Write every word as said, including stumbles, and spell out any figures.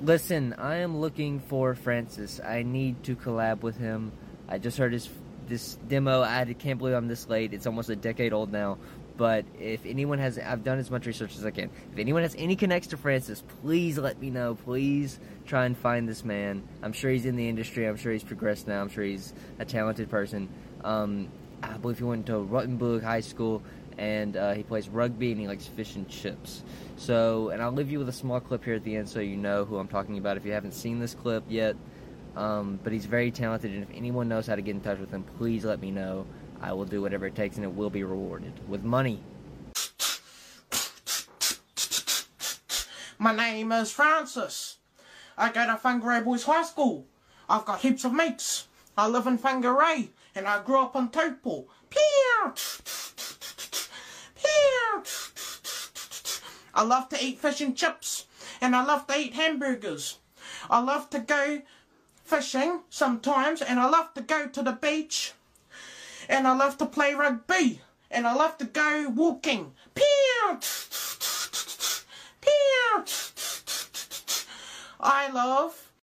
Listen, I am looking for Francis. I need to collab with him. I just heard his this demo. I can't believe I'm this late. It's almost a decade old now. But if anyone has, I've done as much research as I can. If anyone has any connects to Francis, please let me know. Please try and find this man. I'm sure he's in the industry. I'm sure he's progressed now. I'm sure he's a talented person. Um, I believe he went to Rottenburg High School, and uh, he plays rugby, and he likes fish and chips. So, and I'll leave you with a small clip here at the end so you know who I'm talking about if you haven't seen this clip yet. Um, but he's very talented, and if anyone knows how to get in touch with him, please let me know. I will do whatever it takes, and it will be rewarded with money. My name is Francis. I go to Whangarei Boys High School. I've got heaps of mates. I live in Whangarei, and I grew up in Taupo. Pew! Pew! I love to eat fish and chips, and I love to eat hamburgers. I love to go fishing sometimes, and I love to go to the beach, and I love to play rugby, and I love to go walking. Pew! Pew! I love